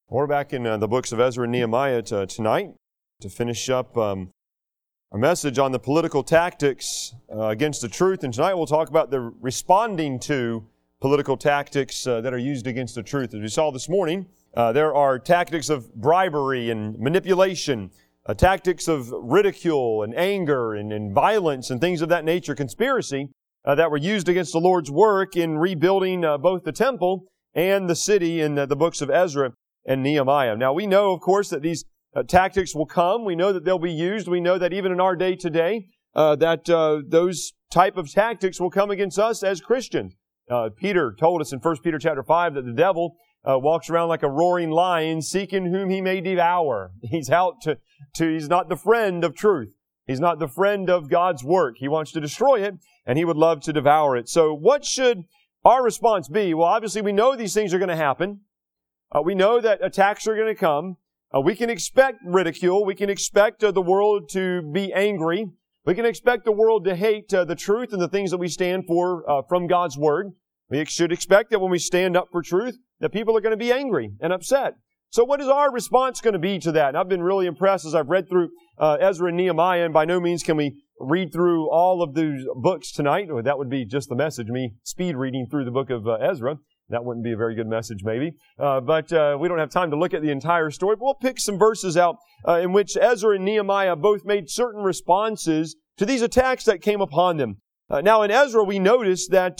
We're back in the books of Ezra and Nehemiah tonight to finish up our message on the political tactics against the truth. And tonight we'll talk about the responding to political tactics that are used against the truth. As we saw this morning, there are tactics of bribery and manipulation, tactics of ridicule and anger and violence and things of that nature, conspiracy, that were used against the Lord's work in rebuilding both the temple and the city in the books of Ezra and Nehemiah. Now, we know, of course, that these tactics will come. We know that they'll be used. We know that even in our day today, that those type of tactics will come against us as Christians. Peter told us in 1 Peter chapter 5 that the devil walks around like a roaring lion, seeking whom he may devour. He's out he's not the friend of truth. He's not the friend of God's work. He wants to destroy it, and he would love to devour it. So what should our response be? Well, obviously, we know these things are going to happen. We know that attacks are going to come. We can expect ridicule. We can expect the world to be angry. We can expect the world to hate the truth and the things that we stand for from God's Word. We should expect that when we stand up for truth, that people are going to be angry and upset. So what is our response going to be to that? And I've been really impressed as I've read through Ezra and Nehemiah, and by no means can we read through all of those books tonight. Or that would be just the message, me speed reading through the book of Ezra. That wouldn't be a very good message, maybe. But we don't have time to look at the entire story. But we'll pick some verses out in which Ezra and Nehemiah both made certain responses to these attacks that came upon them. Now, in Ezra, we notice that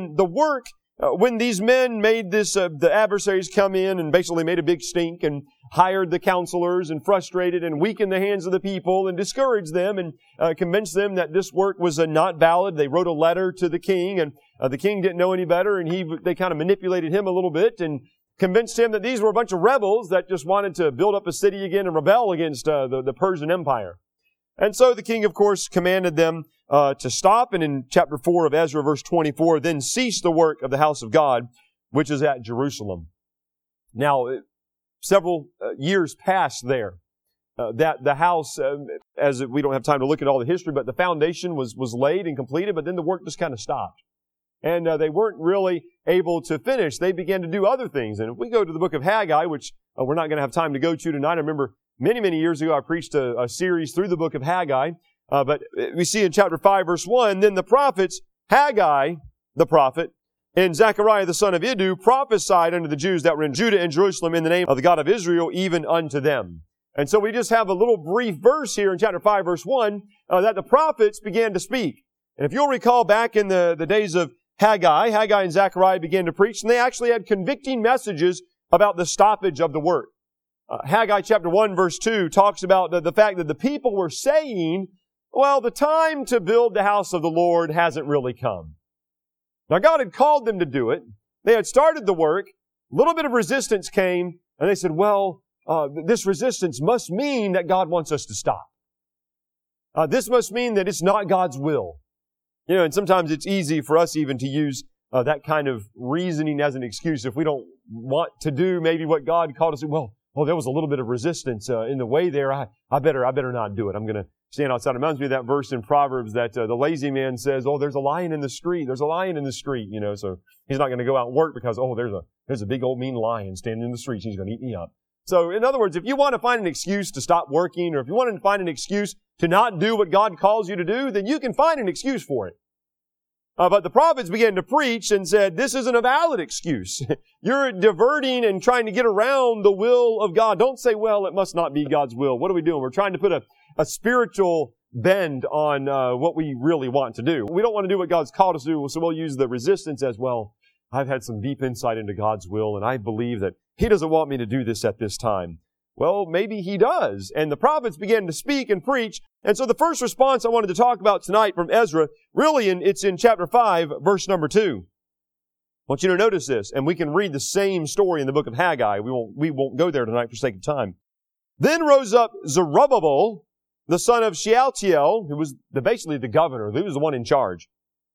when these men made this, the adversaries come in and basically made a big stink and hired the counselors and frustrated and weakened the hands of the people and discouraged them and convinced them that this work was not valid. They wrote a letter to the king, and the king didn't know any better, and they kind of manipulated him a little bit and convinced him that these were a bunch of rebels that just wanted to build up a city again and rebel against the Persian Empire. And so the king, of course, commanded them to stop, and in chapter 4 of Ezra, verse 24, then cease the work of the house of God, which is at Jerusalem. Now, several years passed there. That the house, as we don't have time to look at all the history, but the foundation was laid and completed, but then the work just kind of stopped. And they weren't really able to finish. They began to do other things. And if we go to the book of Haggai, which we're not going to have time to go to tonight, I remember many years ago I preached a series through the book of Haggai. But we see in chapter 5, verse 1, then the prophets, Haggai, the prophet, and Zechariah the son of Iddu prophesied unto the Jews that were in Judah and Jerusalem in the name of the God of Israel, even unto them. And so we just have a little brief verse here in chapter 5, verse 1, that the prophets began to speak. And if you'll recall back in the days of Haggai and Zechariah began to preach, and they actually had convicting messages about the stoppage of the work. Haggai chapter 1, verse 2 talks about the fact that the people were saying, well, the time to build the house of the Lord hasn't really come. Now, God had called them to do it. They had started the work. A little bit of resistance came, and they said, well, this resistance must mean that God wants us to stop. This must mean that it's not God's will. You know, and sometimes it's easy for us even to use that kind of reasoning as an excuse if we don't want to do maybe what God called us to. Well, there was a little bit of resistance in the way there. I better not do it. I'm going to stand outside. It reminds me of that verse in Proverbs that the lazy man says, oh, there's a lion in the street. There's a lion in the street, you know, so he's not going to go out and work because, there's a big old mean lion standing in the street. He's going to eat me up. So in other words, if you want to find an excuse to stop working, or if you want to find an excuse to not do what God calls you to do, then you can find an excuse for it. But the prophets began to preach and said, this isn't a valid excuse. You're diverting and trying to get around the will of God. Don't say, well, it must not be God's will. What are we doing? We're trying to put a spiritual bend on what we really want to do. We don't want to do what God's called us to do, so we'll use the resistance as, well, I've had some deep insight into God's will, and I believe that He doesn't want me to do this at this time. Well, maybe He does. And the prophets began to speak and preach. And so the first response I wanted to talk about tonight from Ezra, it's in chapter 5, verse number 2. I want you to notice this, and we can read the same story in the book of Haggai. We won't go there tonight for sake of time. Then rose up Zerubbabel, the son of Shealtiel, who was basically the governor, who was the one in charge,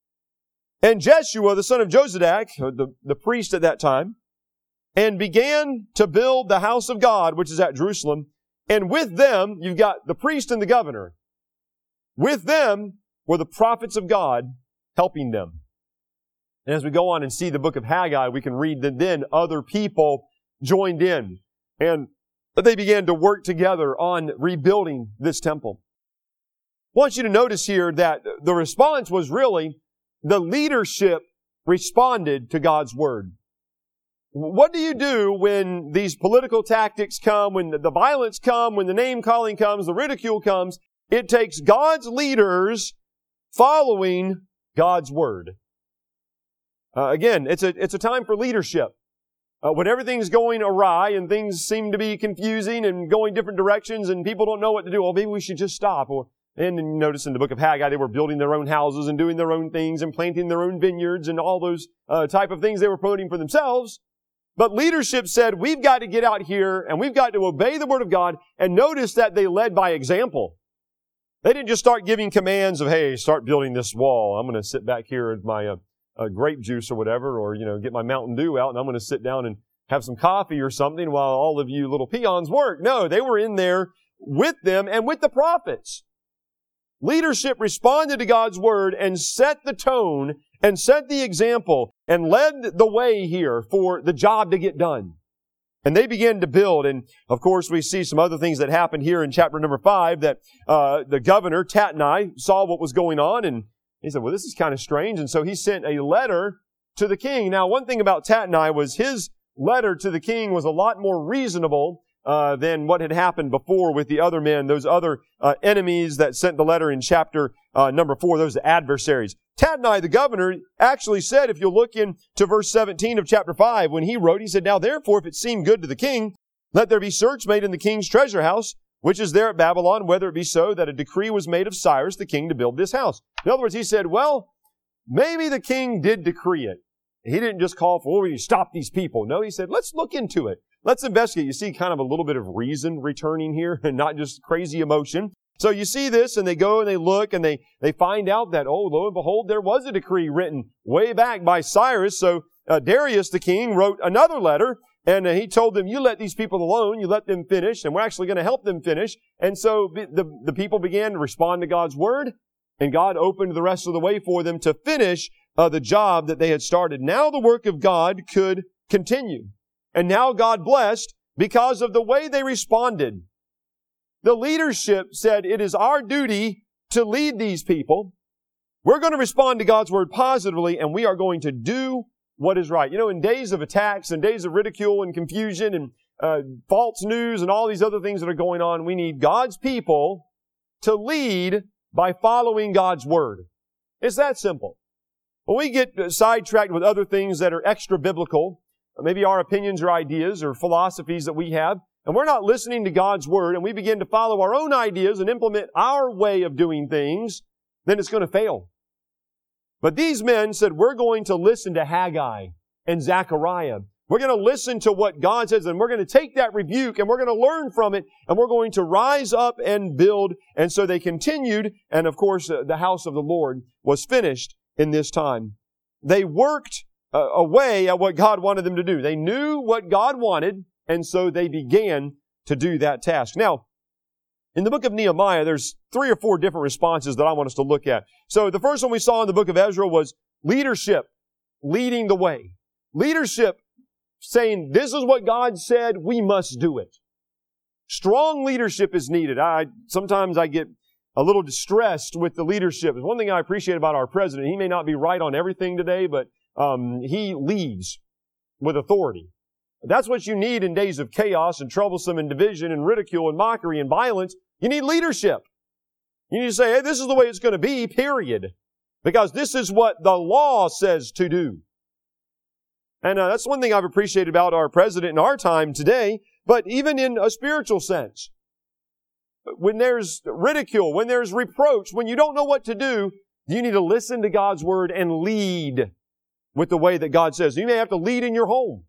and Jeshua, the son of Jozadak, the priest at that time, and began to build the house of God, which is at Jerusalem. And with them, you've got the priest and the governor. With them were the prophets of God helping them. And as we go on and see the book of Haggai, we can read that then other people joined in. And they began to work together on rebuilding this temple. I want you to notice here that the response was really the leadership responded to God's Word. What do you do when these political tactics come, when the violence comes, when the name-calling comes, the ridicule comes? It takes God's leaders following God's Word. Again, it's a time for leadership. When everything's going awry and things seem to be confusing and going different directions and people don't know what to do, well, maybe we should just stop. And you notice in the book of Haggai, they were building their own houses and doing their own things and planting their own vineyards and all those type of things they were promoting for themselves. But leadership said, we've got to get out here and we've got to obey the Word of God. And notice that they led by example. They didn't just start giving commands of, hey, start building this wall. I'm going to sit back here with my grape juice or whatever, or, get my Mountain Dew out and I'm going to sit down and have some coffee or something while all of you little peons work. No, they were in there with them and with the prophets. Leadership responded to God's Word and set the tone and set the example and led the way here for the job to get done. And they began to build. And of course, we see some other things that happened here in chapter number 5 that the governor, Tatnai, saw what was going on and he said, well, this is kind of strange. And so he sent a letter to the king. Now, one thing about Tatnai was his letter to the king was a lot more reasonable than what had happened before with the other men, those other enemies that sent the letter in chapter number 4, those adversaries. Tatnai, the governor, actually said, if you'll look into verse 17 of chapter 5, when he wrote, he said, now therefore, if it seem good to the king, let there be search made in the king's treasure house, which is there at Babylon, whether it be so that a decree was made of Cyrus the king to build this house. In other words, he said, well, maybe the king did decree it. He didn't just call for, we stop these people. No, he said, let's look into it. Let's investigate. You see kind of a little bit of reason returning here and not just crazy emotion. So you see this and they go and they look and they find out that, oh, lo and behold, there was a decree written way back by Cyrus. So Darius the king wrote another letter and he told them, you let these people alone, you let them finish, and we're actually going to help them finish. And so the people began to respond to God's Word, and God opened the rest of the way for them to finish the job that they had started. Now the work of God could continue. And now God blessed because of the way they responded. The leadership said, it is our duty to lead these people. We're going to respond to God's Word positively, and we are going to do what is right. In days of attacks and days of ridicule and confusion and false news and all these other things that are going on, we need God's people to lead by following God's Word. It's that simple. When we get sidetracked with other things that are extra biblical, maybe our opinions or ideas or philosophies that we have, and we're not listening to God's Word, and we begin to follow our own ideas and implement our way of doing things, then it's going to fail. But these men said, we're going to listen to Haggai and Zechariah. We're going to listen to what God says, and we're going to take that rebuke, and we're going to learn from it, and we're going to rise up and build. And so they continued, and of course, the house of the Lord was finished in this time. They worked away at what God wanted them to do. They knew what God wanted, and so they began to do that task. Now, in the book of Nehemiah, there's 3 or 4 different responses that I want us to look at. So the first one we saw in the book of Ezra was leadership leading the way. Leadership saying, this is what God said, we must do it. Strong leadership is needed. Sometimes I get a little distressed with the leadership. There's one thing I appreciate about our president. He may not be right on everything today, but he leads with authority. That's what you need in days of chaos and troublesome and division and ridicule and mockery and violence. You need leadership. You need to say, hey, this is the way it's going to be, period. Because this is what the law says to do. And that's one thing I've appreciated about our president in our time today, but even in a spiritual sense. When there's ridicule, when there's reproach, when you don't know what to do, you need to listen to God's Word and lead with the way that God says. You may have to lead in your home.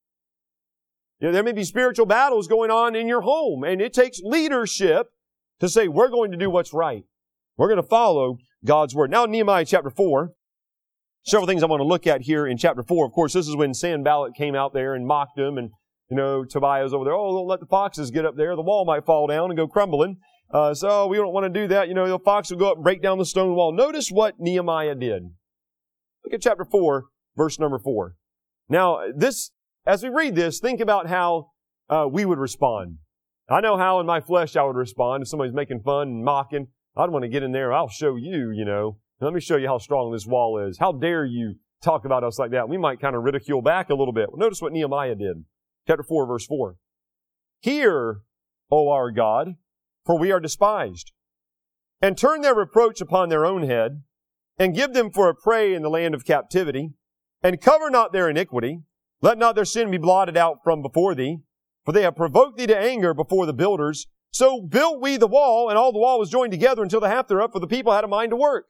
There may be spiritual battles going on in your home, and it takes leadership to say, we're going to do what's right. We're going to follow God's Word. Now, Nehemiah chapter 4, several things I want to look at here in chapter 4. Of course, this is when Sanballat came out there and mocked him, and, Tobiah's over there, don't let the foxes get up there. The wall might fall down and go crumbling. So we don't want to do that. The fox will go up and break down the stone wall. Notice what Nehemiah did. Look at chapter 4, verse number 4. Now, as we read this, think about how we would respond. I know how in my flesh I would respond if somebody's making fun and mocking. I'd want to get in there. I'll show you, Let me show you how strong this wall is. How dare you talk about us like that? We might kind of ridicule back a little bit. Well, notice what Nehemiah did. Chapter 4, verse 4. Hear, O our God, for we are despised. And turn their reproach upon their own head, and give them for a prey in the land of captivity, and cover not their iniquity. Let not their sin be blotted out from before thee, for they have provoked thee to anger before the builders. So built we the wall, and all the wall was joined together until the half thereof, for the people had a mind to work.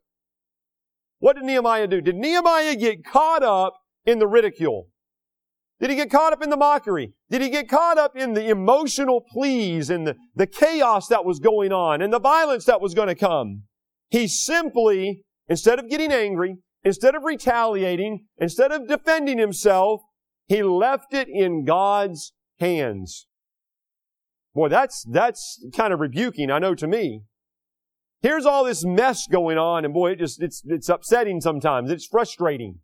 What did Nehemiah do? Did Nehemiah get caught up in the ridicule? Did he get caught up in the mockery? Did he get caught up in the emotional pleas and the chaos that was going on and the violence that was going to come? He simply, instead of getting angry, instead of retaliating, instead of defending himself, he left it in God's hands. Boy, that's kind of rebuking, I know, to me. Here's all this mess going on, and boy, it's upsetting sometimes. It's frustrating.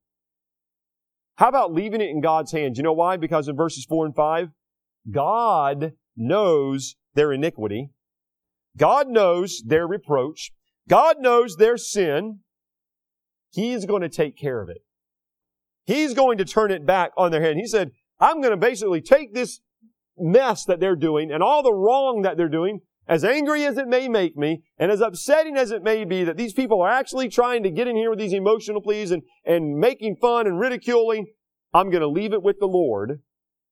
How about leaving it in God's hands? You know why? Because in verses 4 and 5, God knows their iniquity. God knows their reproach. God knows their sin. He's going to take care of it. He's going to turn it back on their head. He said, I'm going to basically take this mess that they're doing and all the wrong that they're doing, as angry as it may make me, and as upsetting as it may be that these people are actually trying to get in here with these emotional pleas and making fun and ridiculing, I'm going to leave it with the Lord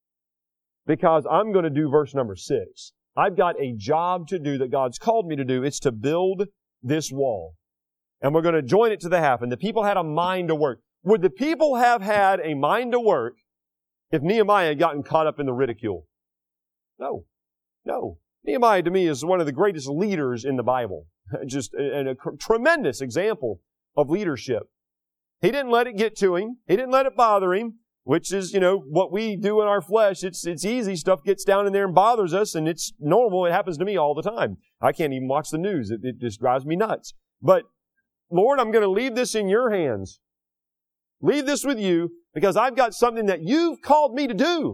because I'm going to do verse number 6. I've got a job to do that God's called me to do. It's to build this wall. And we're going to join it to the half. And the people had a mind to work. Would the people have had a mind to work if Nehemiah had gotten caught up in the ridicule? No. Nehemiah, to me, is one of the greatest leaders in the Bible. Just a tremendous example of leadership. He didn't let it get to him. He didn't let it bother him, which is, what we do in our flesh. It's easy. Stuff gets down in there and bothers us, and it's normal. It happens to me all the time. I can't even watch the news. It just drives me nuts. But, Lord, I'm going to leave this in your hands. Leave this with you because I've got something that you've called me to do.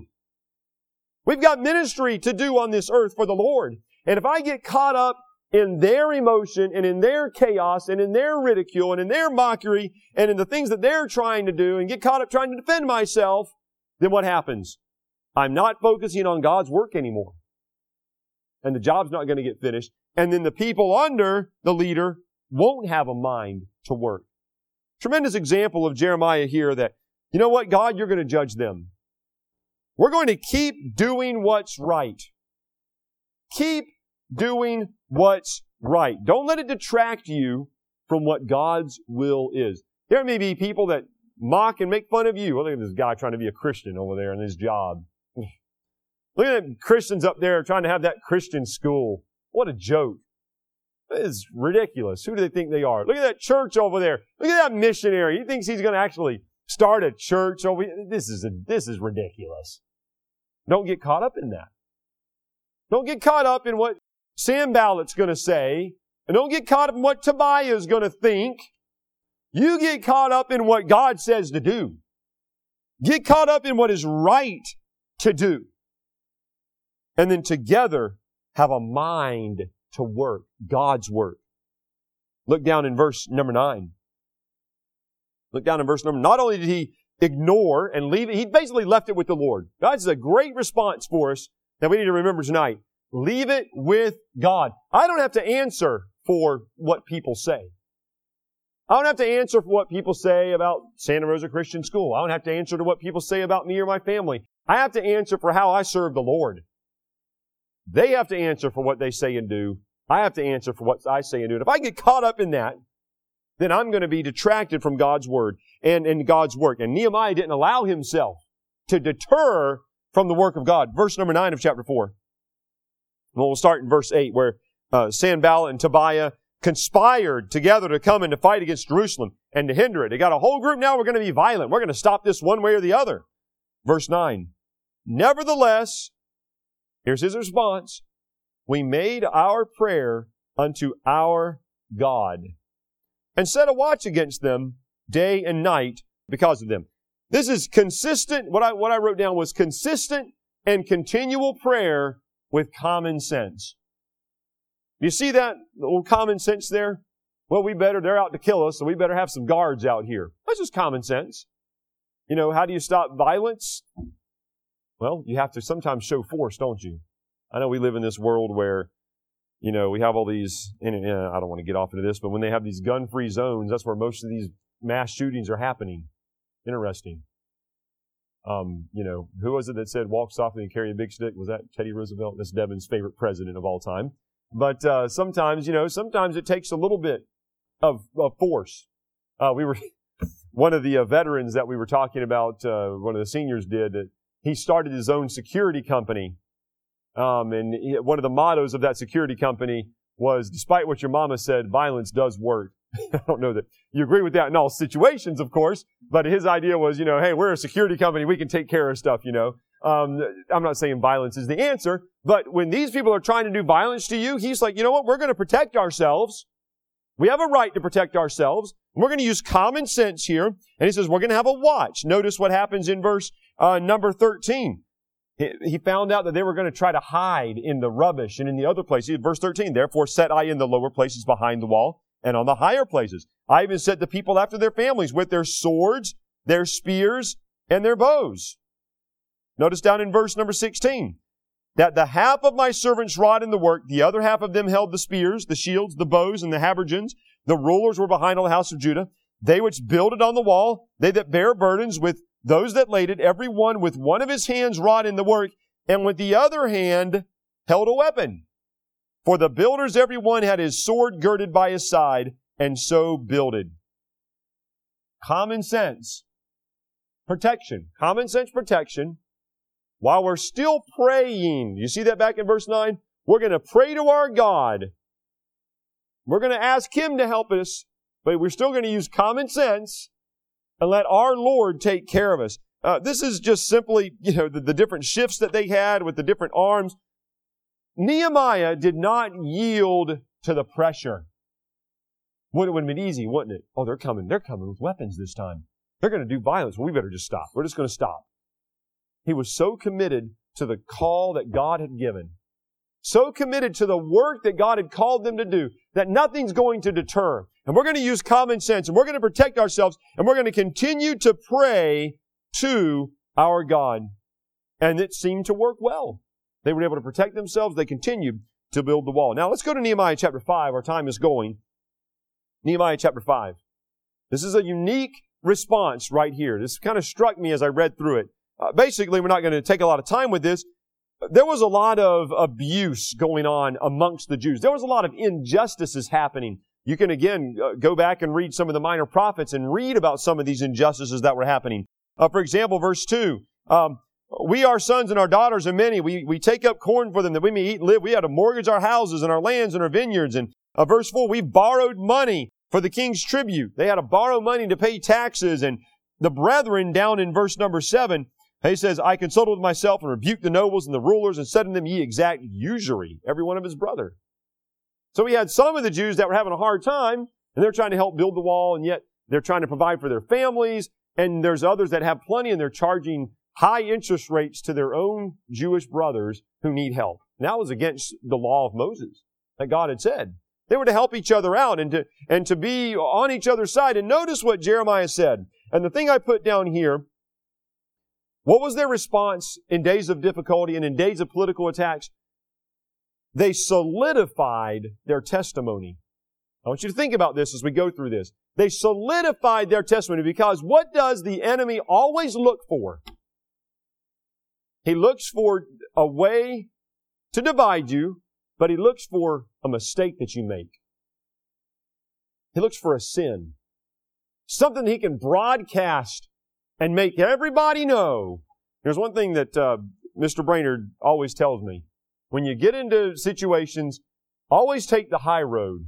We've got ministry to do on this earth for the Lord. And if I get caught up in their emotion and in their chaos and in their ridicule and in their mockery and in the things that they're trying to do and get caught up trying to defend myself, then what happens? I'm not focusing on God's work anymore. And the job's not going to get finished. And then the people under the leader won't have a mind to work. Tremendous example of Jeremiah here that, you know what, God, you're going to judge them. We're going to keep doing what's right. Keep doing what's right. Don't let it detract you from what God's will is. There may be people that mock and make fun of you. Well, look at this guy trying to be a Christian over there in his job. Look at the Christians up there trying to have that Christian school. What a joke. It's ridiculous. Who do they think they are? Look at that church over there. Look at that missionary. He thinks he's going to actually start a church over here. This is ridiculous. Don't get caught up in that. Don't get caught up in what Sanballat's going to say. And don't get caught up in what Tobiah is going to think. You get caught up in what God says to do. Get caught up in what is right to do. And then together have a mind to work, God's work. Look down in verse number 9. Look down in verse number 9. Not only did he ignore and leave it, he basically left it with the Lord. That's a great response for us that we need to remember tonight. Leave it with God. I don't have to answer for what people say. I don't have to answer for what people say about Santa Rosa Christian School. I don't have to answer to what people say about me or my family. I have to answer for how I serve the Lord. They have to answer for what they say and do. I have to answer for what I say and do. And if I get caught up in that, then I'm going to be detracted from God's Word and God's work. And Nehemiah didn't allow himself to deter from the work of God. Verse number 9 of chapter 4. Well, we'll start in verse 8 where Sanballat and Tobiah conspired together to come and to fight against Jerusalem and to hinder it. They got a whole group now. We're going to be violent. We're going to stop this one way or the other. Verse 9. Nevertheless, here's his response. We made our prayer unto our God and set a watch against them day and night because of them. This is consistent. What I wrote down was consistent and continual prayer with common sense. Do you see that little common sense there? Well, they're out to kill us, so we better have some guards out here. That's just common sense. You know, how do you stop violence? Well, you have to sometimes show force, don't you? I know we live in this world where, you know, we have all these, and I don't want to get off into this, but when they have these gun-free zones, that's where most of these mass shootings are happening. Interesting. You know, who was it that said, walk softly and carry a big stick? Was that Teddy Roosevelt? That's Devin's favorite president of all time. But sometimes it takes a little bit of force. One of the veterans that we were talking about, one of the seniors did, he started his own security company. One of the mottos of that security company was, despite what your mama said, violence does work. I don't know that you agree with that in all situations, of course, but his idea was, you know, hey, we're a security company, we can take care of stuff, you know. I'm not saying violence is the answer, but when these people are trying to do violence to you, he's like, you know what, we're going to protect ourselves. We have a right to protect ourselves. We're going to use common sense here. And he says, we're going to have a watch. Notice what happens in verse number 13. He found out that they were going to try to hide in the rubbish and in the other places. Verse 13, therefore set I in the lower places behind the wall and on the higher places. I even set the people after their families with their swords, their spears, and their bows. Notice down in verse number 16, that the half of my servants wrought in the work, the other half of them held the spears, the shields, the bows, and the habergeons. The rulers were behind all the house of Judah. They which builded on the wall, they that bear burdens with those that laid it, every one with one of his hands wrought in the work, and with the other hand held a weapon. For the builders, every one had his sword girded by his side, and so builded. Common sense. Protection. Common sense protection. While we're still praying, you see that back in verse 9? We're going to pray to our God. We're going to ask Him to help us, but we're still going to use common sense and let our Lord take care of us. This is just simply, the different shifts that they had with the different arms. Nehemiah did not yield to the pressure. Would have been easy, wouldn't it? Oh, they're coming with weapons this time. They're going to do violence. Well, we better just stop. We're just going to stop. He was so committed to the call that God had given, so committed to the work that God had called them to do, that nothing's going to deter. And we're going to use common sense, and we're going to protect ourselves, and we're going to continue to pray to our God. And it seemed to work well. They were able to protect themselves. They continued to build the wall. Now let's go to Nehemiah chapter 5. Our time is going. Nehemiah chapter 5. This is a unique response right here. This kind of struck me as I read through it. Basically, we're not going to take a lot of time with this. There was a lot of abuse going on amongst the Jews. There was a lot of injustices happening. You can again go back and read some of the minor prophets and read about some of these injustices that were happening. For example, verse 2, we, our sons and our daughters, are many. We take up corn for them that we may eat and live. We had to mortgage our houses and our lands and our vineyards. And verse 4, we borrowed money for the king's tribute. They had to borrow money to pay taxes. And the brethren, down in verse number 7, he says, I consulted with myself and rebuked the nobles and the rulers and said unto them, ye exact usury, every one of his brother. So we had some of the Jews that were having a hard time, and they're trying to help build the wall, and yet they're trying to provide for their families. And there's others that have plenty, and they're charging high interest rates to their own Jewish brothers who need help. And that was against the law of Moses that God had said. They were to help each other out and to be on each other's side. And notice what Jeremiah said. And the thing I put down here, what was their response in days of difficulty and in days of political attacks? They solidified their testimony. I want you to think about this as we go through this. They solidified their testimony because what does the enemy always look for? He looks for a way to divide you, but he looks for a mistake that you make. He looks for a sin. Something he can broadcast and make everybody know. There's one thing that Mr. Brainerd always tells me. When you get into situations, always take the high road.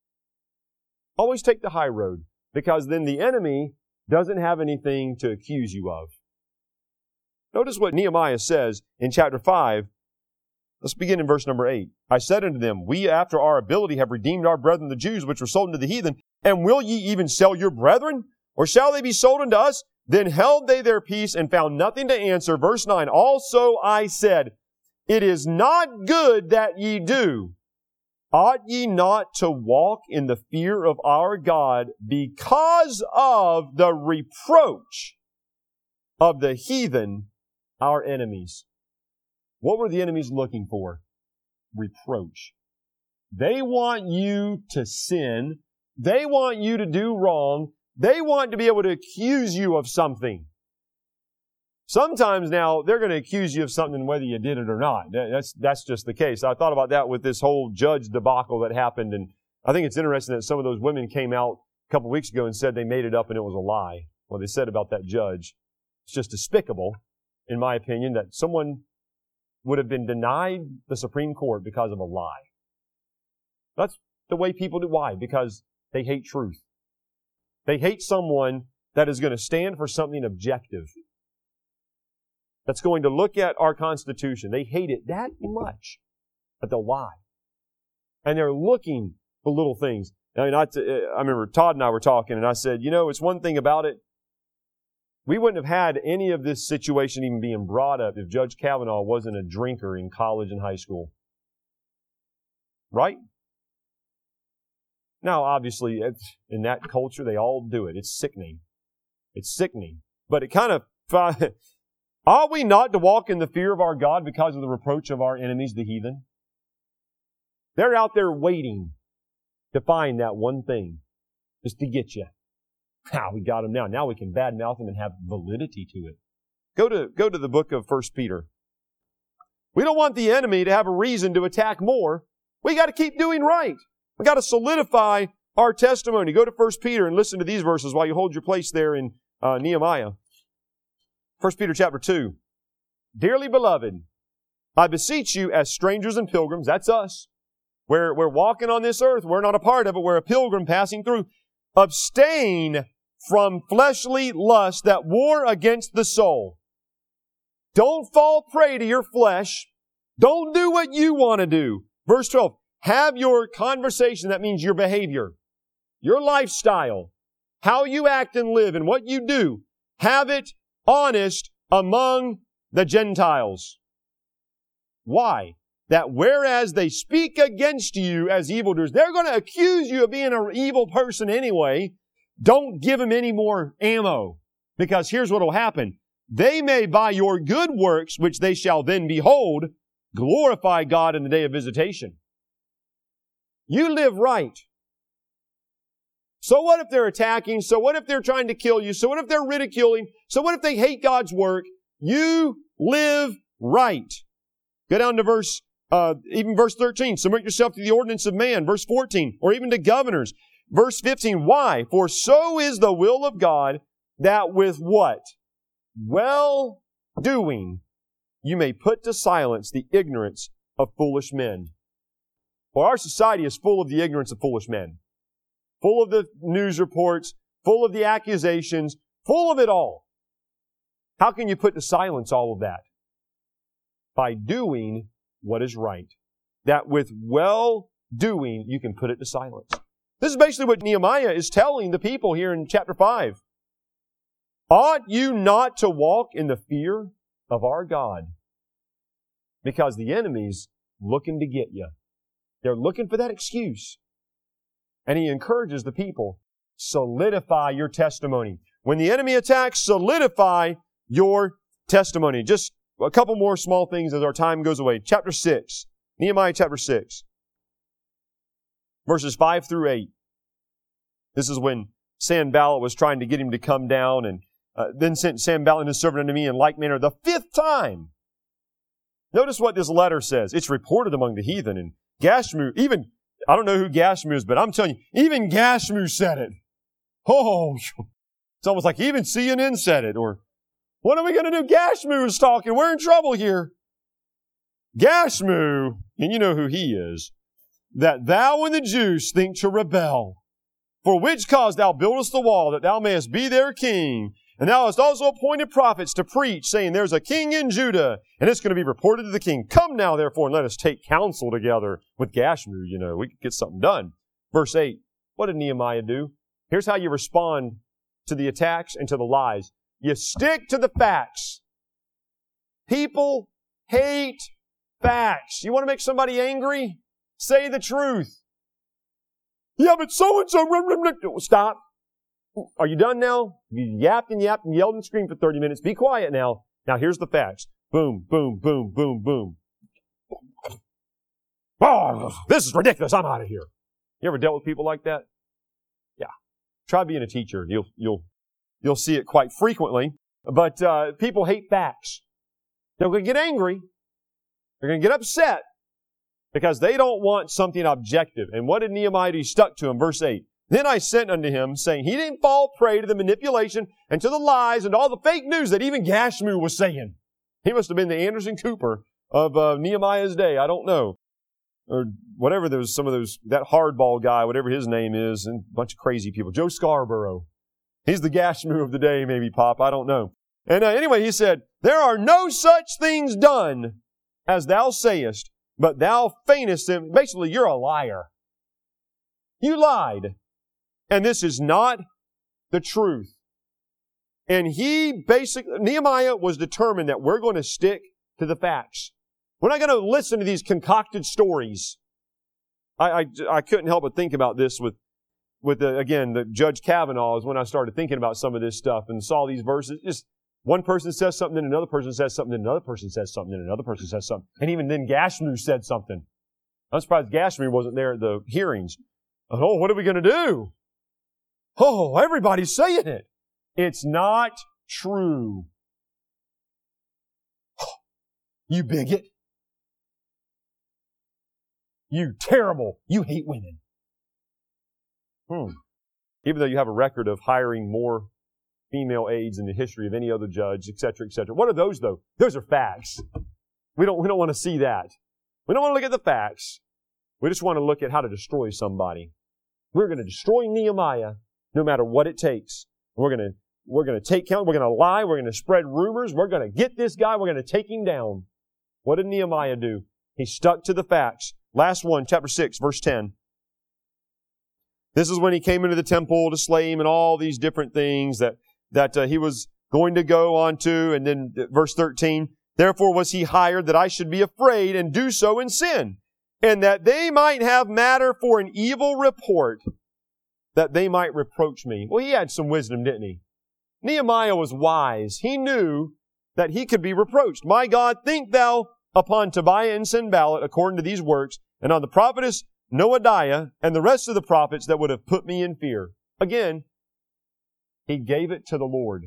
Always take the high road, because then the enemy doesn't have anything to accuse you of. Notice what Nehemiah says in chapter 5. Let's begin in verse number 8. I said unto them, we after our ability have redeemed our brethren the Jews, which were sold unto the heathen. And will ye even sell your brethren? Or shall they be sold unto us? Then held they their peace and found nothing to answer. Verse 9, also I said, it is not good that ye do. Ought ye not to walk in the fear of our God because of the reproach of the heathen, our enemies? What were the enemies looking for? Reproach. They want you to sin. They want you to do wrong. They want to be able to accuse you of something. Sometimes now they're going to accuse you of something whether you did it or not. That's just the case. I thought about that with this whole judge debacle that happened, and I think it's interesting that some of those women came out a couple of weeks ago and said they made it up and it was a lie. What they said about that judge. It's just despicable, in my opinion, that someone would have been denied the Supreme Court because of a lie. That's the way people do. Why? Because they hate truth. They hate someone that is going to stand for something objective, that's going to look at our Constitution. They hate it that much, but they'll lie. And they're looking for little things. I mean, I remember Todd and I were talking, and I said, it's one thing about it. We wouldn't have had any of this situation even being brought up if Judge Kavanaugh wasn't a drinker in college and high school. Right? Now, obviously, in that culture, they all do it. It's sickening. It's sickening. But it kind of, ought we not to walk in the fear of our God because of the reproach of our enemies, the heathen? They're out there waiting to find that one thing, just to get you. We got them now. Now we can badmouth them and have validity to it. Go to the book of 1 Peter. We don't want the enemy to have a reason to attack more. We got to keep doing right. We got to solidify our testimony. Go to 1 Peter and listen to these verses while you hold your place there in Nehemiah. 1 Peter chapter 2. Dearly beloved, I beseech you as strangers and pilgrims, that's us. We're walking on this earth. We're not a part of it. We're a pilgrim passing through. Abstain from fleshly lusts that war against the soul. Don't fall prey to your flesh. Don't do what you want to do. Verse 12. Have your conversation, that means your behavior, your lifestyle, how you act and live and what you do. Have it honest among the Gentiles. Why? That whereas they speak against you as evildoers, they're going to accuse you of being an evil person anyway. Don't give them any more ammo. Because here's what will happen. They may by your good works, which they shall then behold, glorify God in the day of visitation. You live right. So what if they're attacking? So what if they're trying to kill you? So what if they're ridiculing? So what if they hate God's work? You live right. Go down to verse 13. Submit yourself to the ordinance of man. Verse 14. Or even to governors. Verse 15. Why? For so is the will of God that with what? Well doing you may put to silence the ignorance of foolish men. For our society is full of the ignorance of foolish men. Full of the news reports, full of the accusations, full of it all. How can you put to silence all of that? By doing what is right. That with well-doing, you can put it to silence. This is basically what Nehemiah is telling the people here in chapter 5. Ought you not to walk in the fear of our God? Because the enemy's looking to get you. They're looking for that excuse. And he encourages the people, solidify your testimony. When the enemy attacks, solidify your testimony. Just a couple more small things as our time goes away. Chapter 6. Nehemiah chapter 6. Verses 5 through 8. This is when Sanballat was trying to get him to come down, and then sent Sanballat and his servant unto me in like manner the 5th time. Notice what this letter says. It's reported among the heathen, and Gashmu, even, I don't know who Gashmu is, but I'm telling you, even Gashmu said it. Oh, it's almost like even CNN said it, or what are we going to do? Gashmu is talking. We're in trouble here. Gashmu, and you know who he is, that thou and the Jews think to rebel, for which cause thou buildest the wall, that thou mayest be their king. And thou hast also appointed prophets to preach, saying, there's a king in Judah, and it's going to be reported to the king. Come now, therefore, and let us take counsel together with Gashmu. We could get something done. Verse 8. What did Nehemiah do? Here's how you respond to the attacks and to the lies. You stick to the facts. People hate facts. You want to make somebody angry? Say the truth. Yeah, but so-and-so... Stop. Are you done now? You yapped and yelled and screamed for 30 minutes. Be quiet now. Now here's the facts. Boom, boom, boom, boom, boom. Oh, this is ridiculous. I'm out of here. You ever dealt with people like that? Yeah. Try being a teacher. You'll see it quite frequently. But people hate facts. They're going to get angry. They're going to get upset because they don't want something objective. And what did Nehemiah do? He stuck to him. Verse 8. Then I sent unto him, saying, he didn't fall prey to the manipulation and to the lies and all the fake news that even Gashmu was saying. He must have been the Anderson Cooper of Nehemiah's day. I don't know. Or whatever, there was some of those, that hardball guy, whatever his name is, and a bunch of crazy people. Joe Scarborough. He's the Gashmu of the day, maybe, Pop. I don't know. And anyway, he said, there are no such things done as thou sayest, but thou feignest them. Basically, you're a liar. You lied. And this is not the truth. And Nehemiah was determined that we're going to stick to the facts. We're not going to listen to these concocted stories. I couldn't help but think about this with the Judge Kavanaugh is when I started thinking about some of this stuff and saw these verses. Just one person says something, then another person says something, then another person says something, then another person says something. And even then Gashmu said something. I'm surprised Gashmu wasn't there at the hearings. Oh, what are we going to do? Oh, everybody's saying it. It's not true. You bigot. You terrible. You hate women. Even though you have a record of hiring more female aides in the history of any other judge, etc., etc. What are those, though? Those are facts. We don't want to see that. We don't want to look at the facts. We just want to look at how to destroy somebody. We're going to destroy Nehemiah no matter what it takes. We're going to take count. We're going to lie. We're going to spread rumors. We're going to get this guy. We're going to take him down. What did Nehemiah do? He stuck to the facts. Last one, chapter 6, verse 10. This is when he came into the temple to slay him and all these different things that he was going to go on to. And then verse 13, therefore was he hired that I should be afraid and do so in sin, and that they might have matter for an evil report, that they might reproach me. Well, he had some wisdom, didn't he? Nehemiah was wise. He knew that he could be reproached. My God, think thou upon Tobiah and Sanballat according to these works, and on the prophetess Noadiah and the rest of the prophets that would have put me in fear. Again, he gave it to the Lord.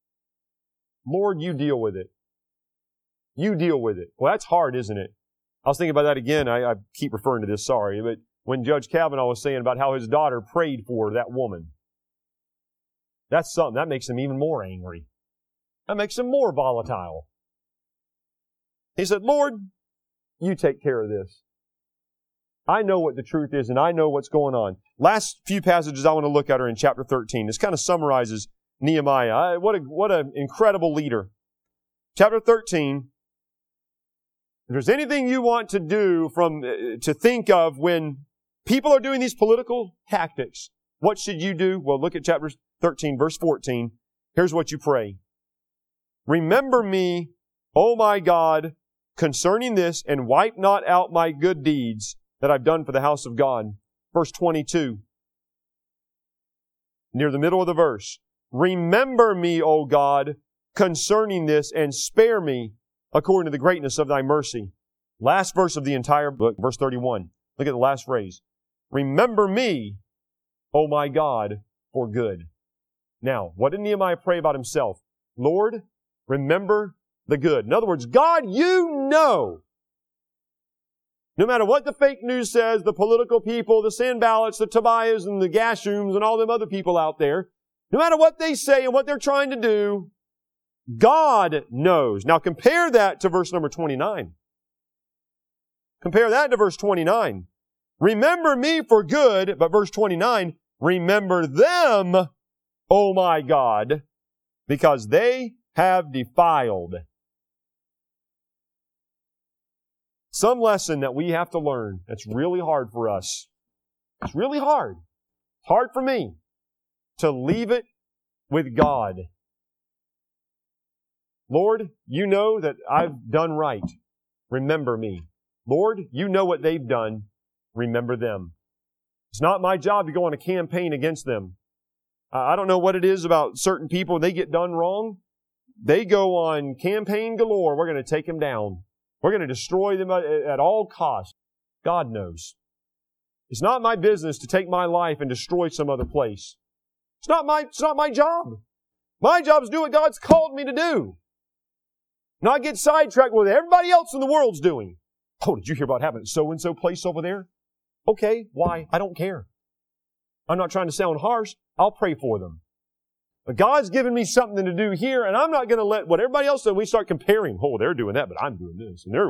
Lord, you deal with it. You deal with it. Well, that's hard, isn't it? I was thinking about that again. I keep referring to this, sorry, but when Judge Kavanaugh was saying about how his daughter prayed for that woman. That's something. That makes him even more angry. That makes him more volatile. He said, Lord, you take care of this. I know what the truth is and I know what's going on. Last few passages I want to look at are in chapter 13. This kind of summarizes Nehemiah. What an incredible leader. Chapter 13. If there's anything you want to do to think of when people are doing these political tactics, what should you do? Well, look at chapter 13, verse 14. Here's what you pray. Remember me, O my God, concerning this, and wipe not out my good deeds that I've done for the house of God. Verse 22. Near the middle of the verse. Remember me, O God, concerning this, and spare me according to the greatness of thy mercy. Last verse of the entire book, verse 31. Look at the last phrase. Remember me, O my God, for good. Now, what did Nehemiah pray about himself? Lord, remember the good. In other words, God, you know. No matter what the fake news says, the political people, the Sanballats, the Tobiahs, and the Gashums, and all them other people out there, no matter what they say and what they're trying to do, God knows. Now compare that to verse number 29. Compare that to verse 29. Remember me for good, but verse 29, remember them, O my God, because they have defiled. Some lesson that we have to learn that's really hard for us. It's really hard. It's hard for me to leave it with God. Lord, you know that I've done right. Remember me. Lord, you know what they've done. Remember them. It's not my job to go on a campaign against them. I don't know what it is about certain people. They get done wrong. They go on campaign galore. We're going to take them down. We're going to destroy them at all costs. God knows. It's not my business to take my life and destroy some other place. It's not my job. My job is to do what God's called me to do. Not get sidetracked with what everybody else in the world's doing. Oh, did you hear about happening at so-and-so place over there? Okay, why? I don't care. I'm not trying to sound harsh. I'll pray for them. But God's given me something to do here, and I'm not going to let what everybody else does, we start comparing. Oh, they're doing that, but I'm doing this. And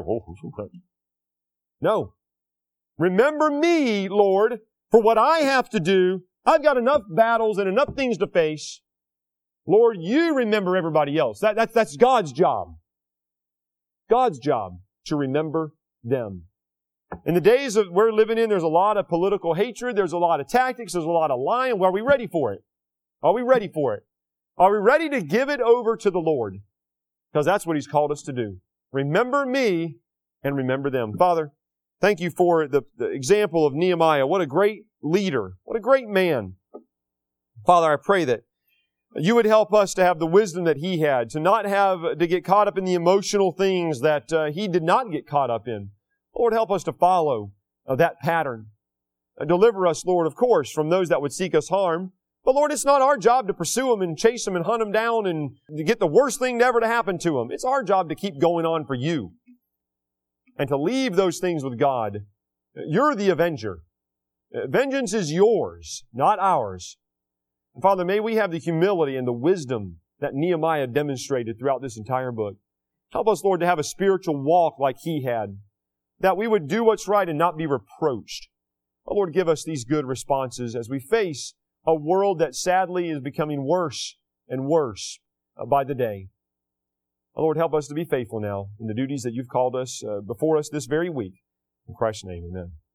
No. Remember me, Lord, for what I have to do. I've got enough battles and enough things to face. Lord, you remember everybody else. That's God's job. God's job to remember them. In the days that we're living in, there's a lot of political hatred. There's a lot of tactics. There's a lot of lying. Well, are we ready for it? Are we ready for it? Are we ready to give it over to the Lord? Because that's what He's called us to do. Remember me and remember them. Father, thank you for the example of Nehemiah. What a great leader. What a great man. Father, I pray that you would help us to have the wisdom that he had, to get caught up in the emotional things that he did not get caught up in. Lord, help us to follow that pattern. Deliver us, Lord, of course, from those that would seek us harm. But Lord, it's not our job to pursue them and chase them and hunt them down and to get the worst thing ever to happen to them. It's our job to keep going on for you and to leave those things with God. You're the avenger. Vengeance is yours, not ours. And Father, may we have the humility and the wisdom that Nehemiah demonstrated throughout this entire book. Help us, Lord, to have a spiritual walk like he had, that we would do what's right and not be reproached. Oh, Lord, give us these good responses as we face a world that sadly is becoming worse and worse by the day. Oh, Lord, help us to be faithful now in the duties that you've called us before us this very week. In Christ's name, amen.